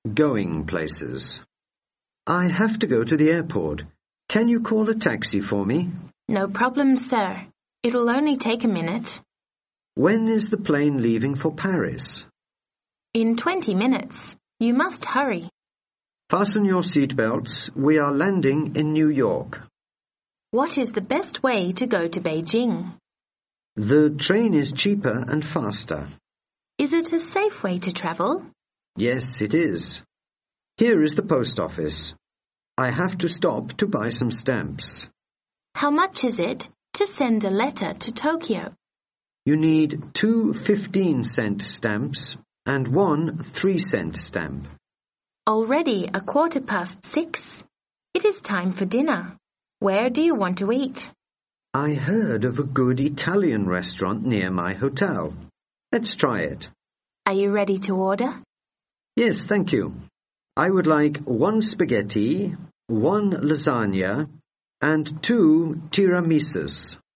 Going places. I have to go to the airport. Can you call a taxi for me? No problem, sir. It'll only take a minute. When is the plane leaving for Paris? In 20 minutes. You must hurry. Fasten your seatbelts. We are landing in New York. What is the best way to go to Beijing? The train is cheaper and faster. Is it a safe way to travel? Yes, it is. Here is the post office. I have to stop to buy some stamps. How much is it to send a letter to Tokyo? You need 2 15-cent stamps and 1 3-cent stamp. Already 6:15. It is time for dinner. Where do you want to eat? I heard of a good Italian restaurant near my hotel. Let's try it. Are you ready to order? Yes, thank you. I would like 1 spaghetti, 1 lasagna, and 2 tiramisus.